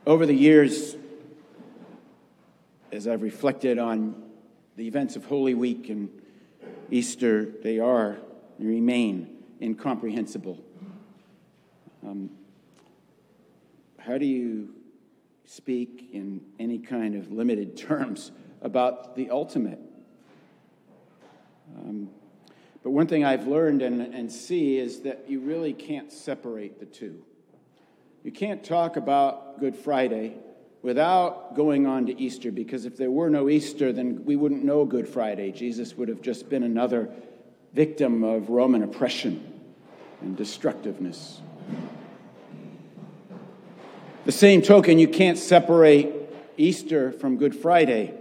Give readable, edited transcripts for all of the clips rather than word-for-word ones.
Over the years, as I've reflected on the events of Holy Week and Easter, they remain incomprehensible. How do you speak in any kind of limited terms about the ultimate? But one thing I've learned and see is that you really can't separate the two. You can't talk about Good Friday without going on to Easter, because if there were no Easter, then we wouldn't know Good Friday. Jesus would have just been another victim of Roman oppression and destructiveness. The same token, you can't separate Easter from Good Friday,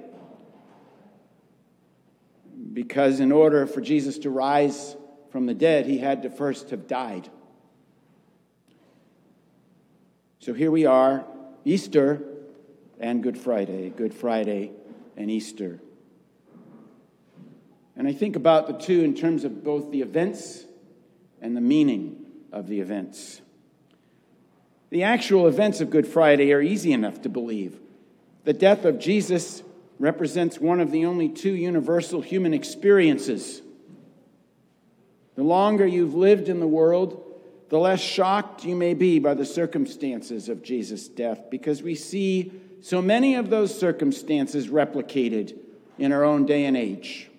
because in order for Jesus to rise from the dead, he had to first have died. So here we are, Easter and Good Friday and Easter. And I think about the two in terms of both the events and the meaning of the events. The actual events of Good Friday are easy enough to believe. The death of Jesus represents one of the only two universal human experiences. The longer you've lived in the world, the less shocked you may be by the circumstances of Jesus' death, because we see so many of those circumstances replicated in our own day and age.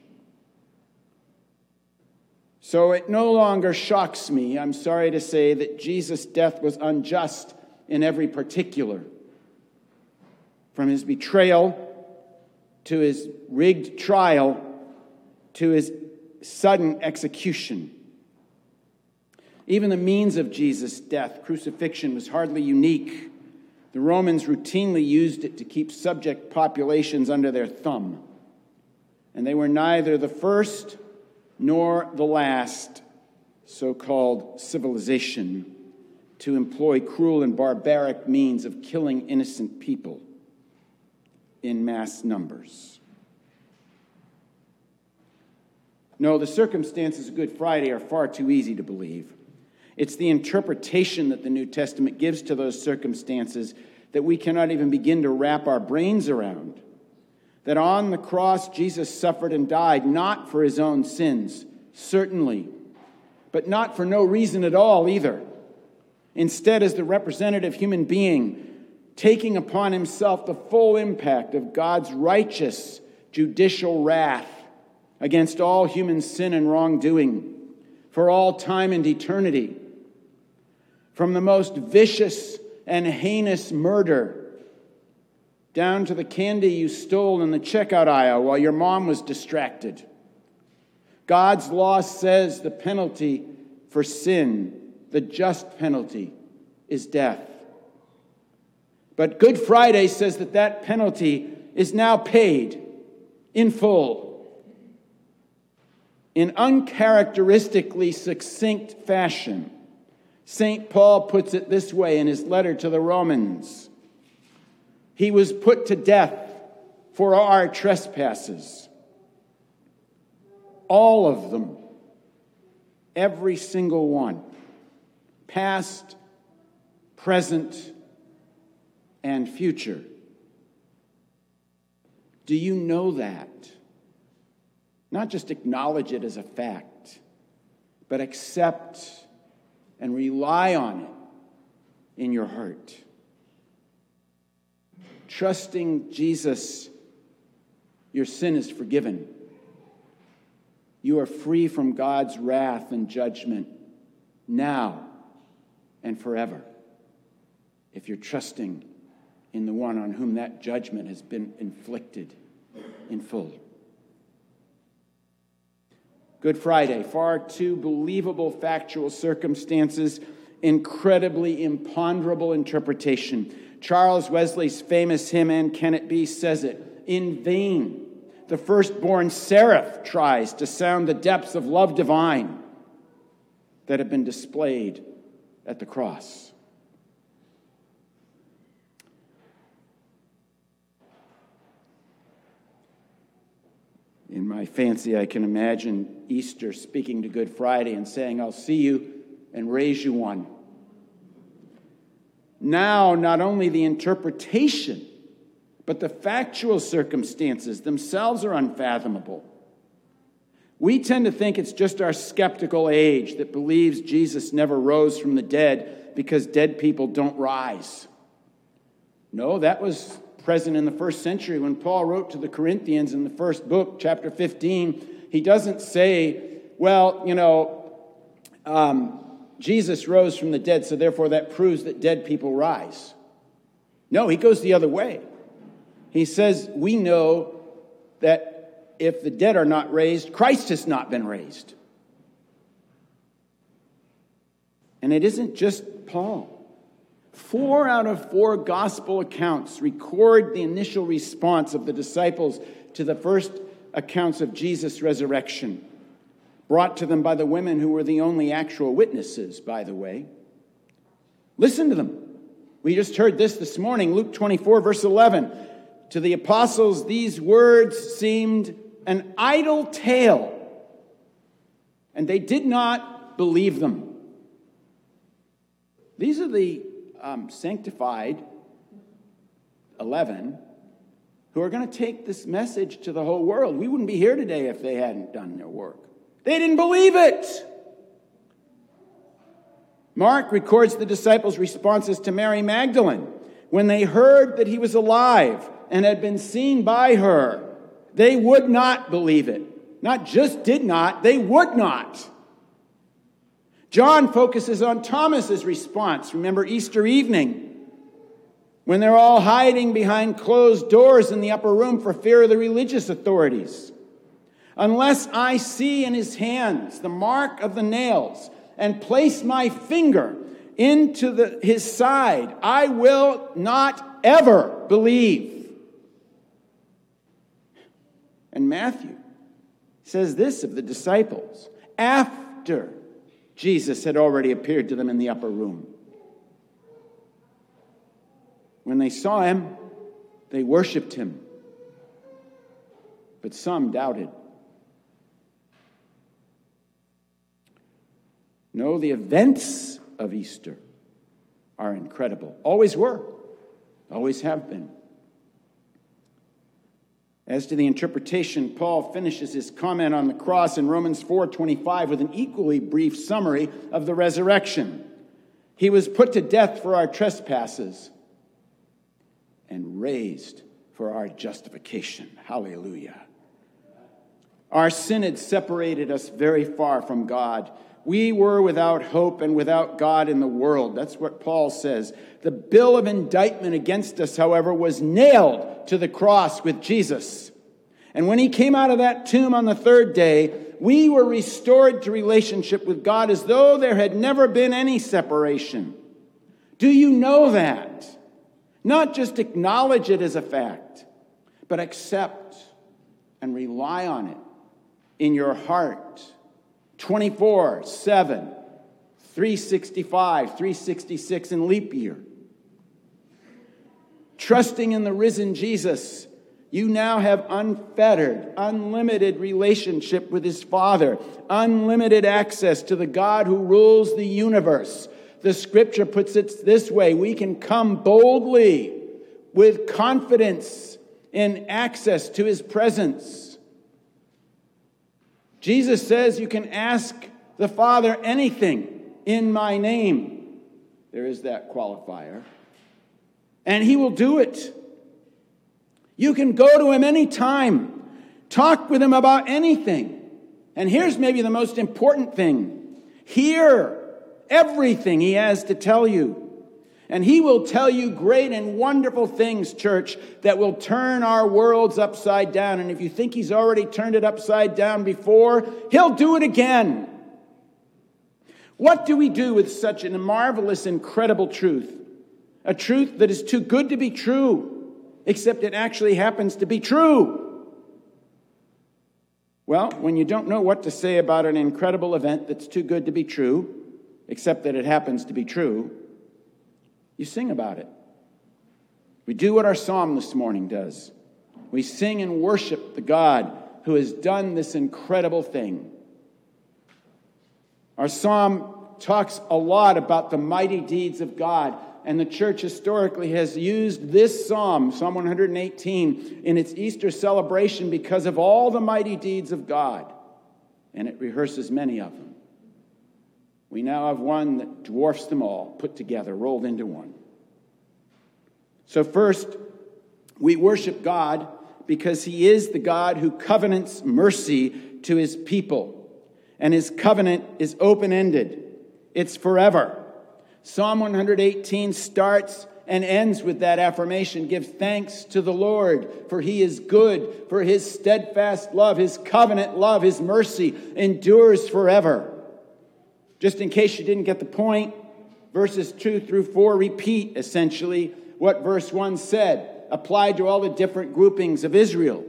So it no longer shocks me, I'm sorry to say, that Jesus' death was unjust in every particular. From his betrayal to his rigged trial to his sudden execution. Even the means of Jesus' death, crucifixion, was hardly unique. The Romans routinely used it to keep subject populations under their thumb. And they were neither the first nor the last so-called civilization to employ cruel and barbaric means of killing innocent people in mass numbers. No, the circumstances of Good Friday are far too easy to believe. It's the interpretation that the New Testament gives to those circumstances that we cannot even begin to wrap our brains around. That on the cross, Jesus suffered and died, not for his own sins, certainly, but not for no reason at all either. Instead, as the representative human being, taking upon himself the full impact of God's righteous judicial wrath against all human sin and wrongdoing for all time and eternity. From the most vicious and heinous murder down to the candy you stole in the checkout aisle while your mom was distracted. God's law says the penalty for sin, the just penalty, is death. But Good Friday says that penalty is now paid in full. In uncharacteristically succinct fashion, St. Paul puts it this way in his letter to the Romans. He was put to death for our trespasses. All of them. Every single one. Past, present, and future. Do you know that? Not just acknowledge it as a fact, but accept and rely on it in your heart. Trusting Jesus, your sin is forgiven. You are free from God's wrath and judgment now and forever, if you're trusting in the one on whom that judgment has been inflicted in full. Good Friday, far too believable factual circumstances, incredibly imponderable interpretation. Charles Wesley's famous hymn, "And Can It Be?" says it. In vain, the firstborn seraph tries to sound the depths of love divine that have been displayed at the cross. In my fancy, I can imagine Easter speaking to Good Friday and saying, "I'll see you and raise you one." Now, not only the interpretation, but the factual circumstances themselves are unfathomable. We tend to think it's just our skeptical age that believes Jesus never rose from the dead because dead people don't rise. No, that was present in the first century when Paul wrote to the Corinthians in the first book, chapter 15. He doesn't say, well, Jesus rose from the dead, so therefore that proves that dead people rise. No, he goes the other way. He says, we know that if the dead are not raised, Christ has not been raised. And it isn't just Paul. 4 out of 4 gospel accounts record the initial response of the disciples to the first accounts of Jesus' resurrection, brought to them by the women who were the only actual witnesses, by the way. Listen to them. We just heard this morning, Luke 24, verse 11. To the apostles, these words seemed an idle tale, and they did not believe them. These are the sanctified 11 who are going to take this message to the whole world. We wouldn't be here today if they hadn't done their work. They didn't believe it. Mark records the disciples' responses to Mary Magdalene when they heard that he was alive and had been seen by her. They would not believe it. Not just did not, they would not. John focuses on Thomas's response. Remember Easter evening, when they're all hiding behind closed doors in the upper room for fear of the religious authorities. Unless I see in his hands the mark of the nails and place my finger into his side, I will not ever believe. And Matthew says this of the disciples after Jesus had already appeared to them in the upper room. When they saw him, they worshiped him, but some doubted. No, the events of Easter are incredible. Always were. Always have been. As to the interpretation, Paul finishes his comment on the cross in Romans 4:25 with an equally brief summary of the resurrection. He was put to death for our trespasses and raised for our justification. Hallelujah. Our sin had separated us very far from God. We were without hope and without God in the world. That's what Paul says. The bill of indictment against us, however, was nailed to the cross with Jesus. And when he came out of that tomb on the third day, we were restored to relationship with God as though there had never been any separation. Do you know that? Not just acknowledge it as a fact, but accept and rely on it in your heart. 24/7, 365, 366 in leap year. Trusting in the risen Jesus, you now have unfettered, unlimited relationship with his Father, unlimited access to the God who rules the universe. The scripture puts it this way: we can come boldly with confidence in access to his presence. Jesus says you can ask the Father anything in my name. There is that qualifier. And he will do it. You can go to him anytime. Talk with him about anything. And here's maybe the most important thing. Hear everything he has to tell you. And he will tell you great and wonderful things, church, that will turn our worlds upside down. And if you think he's already turned it upside down before, he'll do it again. What do we do with such a marvelous, incredible truth? A truth that is too good to be true, except it actually happens to be true. Well, when you don't know what to say about an incredible event that's too good to be true, except that it happens to be true, you sing about it. We do what our psalm this morning does. We sing and worship the God who has done this incredible thing. Our psalm talks a lot about the mighty deeds of God, And the church historically has used this psalm, Psalm 118, in its Easter celebration because of all the mighty deeds of God. And it rehearses many of them. We now have one that dwarfs them all, put together, rolled into one. So first, we worship God because he is the God who covenants mercy to his people. And his covenant is open-ended. It's forever. Psalm 118 starts and ends with that affirmation. Give thanks to the Lord, for he is good, for his steadfast love, his covenant love, his mercy endures forever. Just in case you didn't get the point, verses 2 through 4 repeat, essentially, what verse 1 said, applied to all the different groupings of Israel.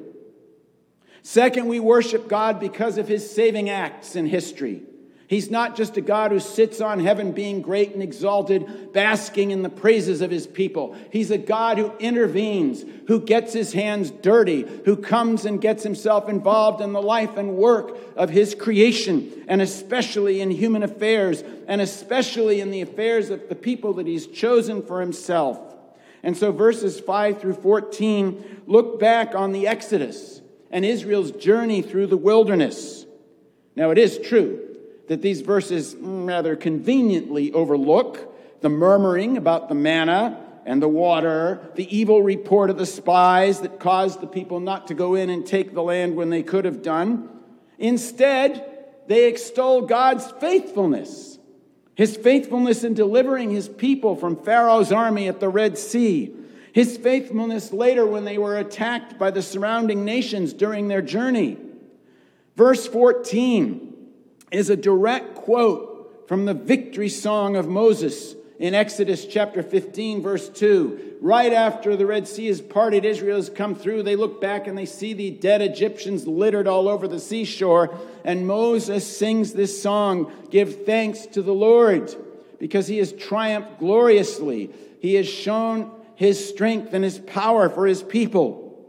Second, we worship God because of his saving acts in history. He's not just a God who sits on heaven being great and exalted, basking in the praises of his people. He's a God who intervenes, who gets his hands dirty, who comes and gets himself involved in the life and work of his creation, and especially in human affairs, and especially in the affairs of the people that he's chosen for himself. And so verses 5 through 14 look back on the Exodus and Israel's journey through the wilderness. Now, it is true that these verses rather conveniently overlook the murmuring about the manna and the water, the evil report of the spies that caused the people not to go in and take the land when they could have done. Instead, they extol God's faithfulness, his faithfulness in delivering his people from Pharaoh's army at the Red Sea, his faithfulness later when they were attacked by the surrounding nations during their journey. Verse 14 is a direct quote from the victory song of Moses in Exodus chapter 15, verse 2. Right after the Red Sea is parted, Israel has come through. They look back and they see the dead Egyptians littered all over the seashore. And Moses sings this song, "Give thanks to the Lord, because he has triumphed gloriously. He has shown his strength and his power for his people."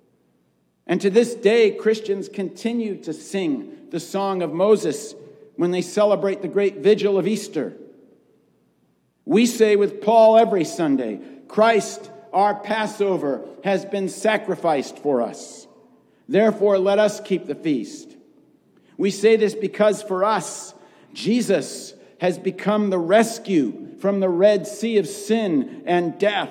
And to this day, Christians continue to sing the song of Moses when they celebrate the great vigil of Easter. We say with Paul every Sunday, Christ, our Passover, has been sacrificed for us. Therefore, let us keep the feast. We say this because for us, Jesus has become the rescue from the Red Sea of sin and death.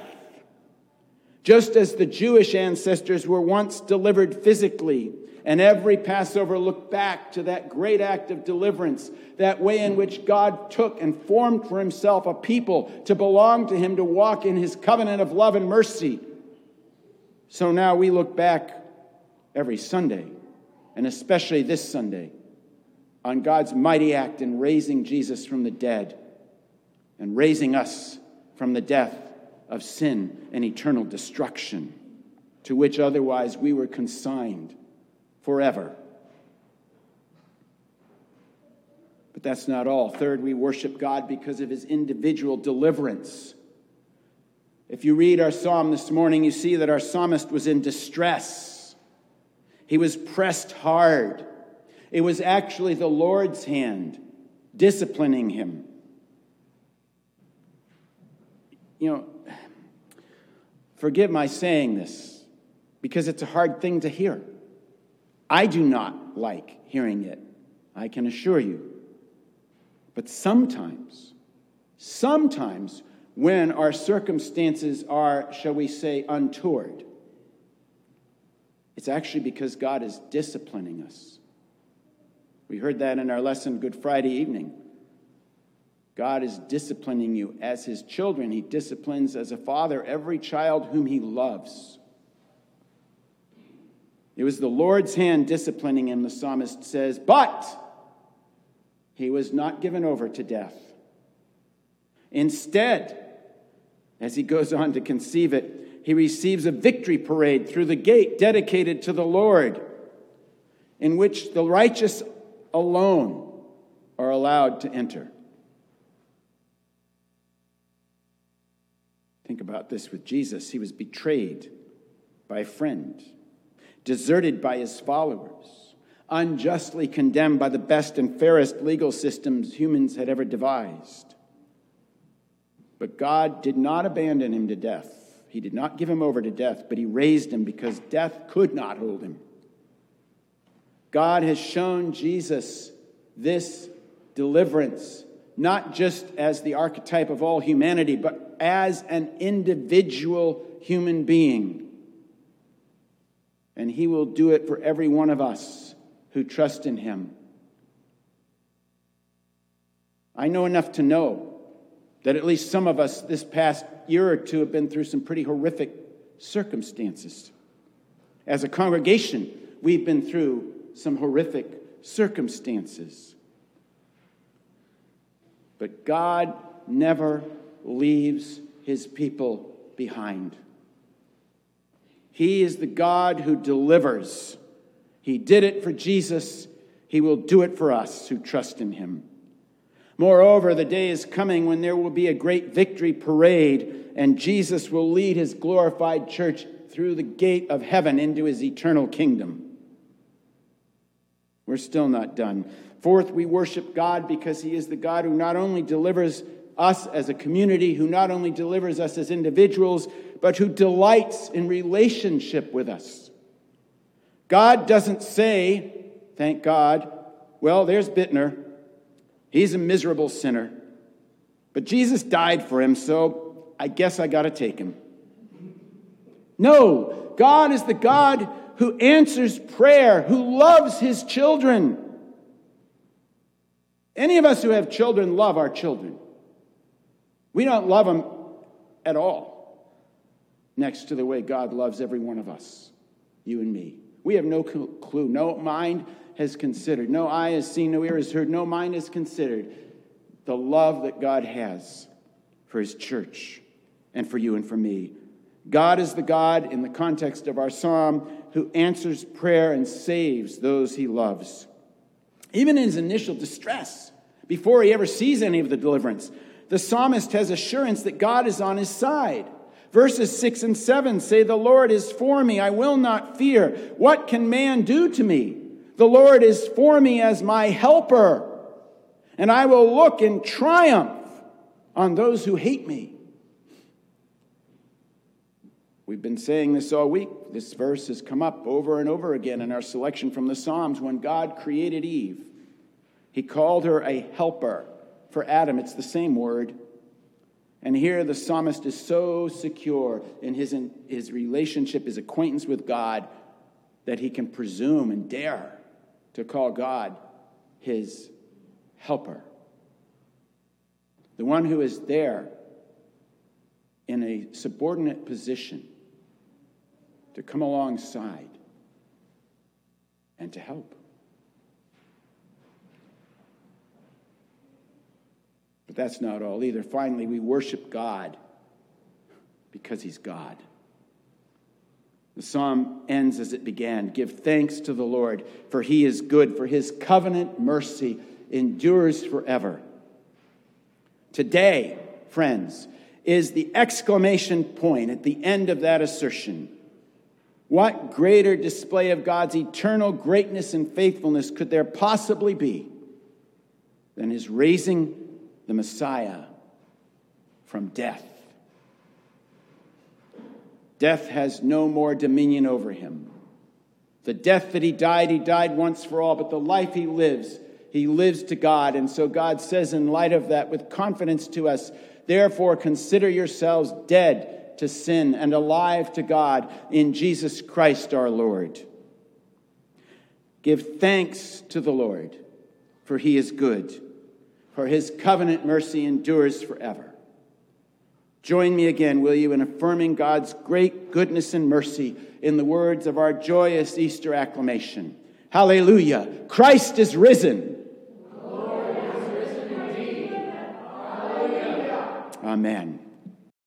Just as the Jewish ancestors were once delivered physically, and every Passover looked back to that great act of deliverance, that way in which God took and formed for himself a people to belong to him, to walk in his covenant of love and mercy. So now we look back every Sunday, and especially this Sunday, on God's mighty act in raising Jesus from the dead and raising us from the death of sin and eternal destruction, to which otherwise we were consigned forever. But that's not all. Third, we worship God because of his individual deliverance. If you read our psalm this morning, you see that our psalmist was in distress. He was pressed hard. It was actually the Lord's hand disciplining him. Forgive my saying this, because it's a hard thing to hear. I do not like hearing it, I can assure you. But sometimes, when our circumstances are, shall we say, untoward, it's actually because God is disciplining us. We heard that in our lesson Good Friday evening. God is disciplining you as his children. He disciplines as a father every child whom he loves. It was the Lord's hand disciplining him, the psalmist says, but he was not given over to death. Instead, as he goes on to conceive it, he receives a victory parade through the gate dedicated to the Lord, in which the righteous alone are allowed to enter. Think about this with Jesus. He was betrayed by a friend, deserted by his followers, unjustly condemned by the best and fairest legal systems humans had ever devised. But God did not abandon him to death. He did not give him over to death, but he raised him because death could not hold him. God has shown Jesus this deliverance, not just as the archetype of all humanity, but as an individual human being. And he will do it for every one of us who trust in him. I know enough to know that at least some of us this past year or two have been through some pretty horrific circumstances. As a congregation, we've been through some horrific circumstances. But God never leaves his people behind. He is the God who delivers. He did it for Jesus. He will do it for us who trust in him. Moreover, the day is coming when there will be a great victory parade, and Jesus will lead his glorified church through the gate of heaven into his eternal kingdom. We're still not done. Fourth, we worship God because he is the God who not only delivers us as a community, who not only delivers us as individuals, but who delights in relationship with us. God doesn't say, thank God, well, there's Bittner. He's a miserable sinner. But Jesus died for him, so I guess I got to take him. No, God is the God who answers prayer, who loves his children. Any of us who have children love our children. We don't love them at all, next to the way God loves every one of us, you and me. We have no clue. No mind has considered. No eye has seen, no ear has heard, no mind has considered the love that God has for his church and for you and for me. God is the God, in the context of our psalm, who answers prayer and saves those he loves. Even in his initial distress, before he ever sees any of the deliverance, the psalmist has assurance that God is on his side. Verses 6 and 7 say, "The Lord is for me, I will not fear. What can man do to me? The Lord is for me as my helper, and I will look in triumph on those who hate me." We've been saying this all week. This verse has come up over and over again in our selection from the Psalms. When God created Eve, he called her a helper. For Adam, it's the same word. And here the psalmist is so secure in his relationship, his acquaintance with God, that he can presume and dare to call God his helper. The one who is there in a subordinate position to come alongside and to help. But that's not all either. Finally, we worship God because he's God. The psalm ends as it began. "Give thanks to the Lord, for he is good, for his covenant mercy endures forever." Today, friends, is the exclamation point at the end of that assertion. What greater display of God's eternal greatness and faithfulness could there possibly be than his raising the Messiah from death? Death has no more dominion over him. The death that he died once for all, but the life he lives to God. And so God says in light of that with confidence to us, "Therefore consider yourselves dead to sin and alive to God in Jesus Christ our Lord." Give thanks to the Lord, for he is good, for his covenant mercy endures forever. Join me again, will you, in affirming God's great goodness and mercy in the words of our joyous Easter acclamation. Hallelujah! Christ is risen. The Lord is risen indeed. Hallelujah. Amen.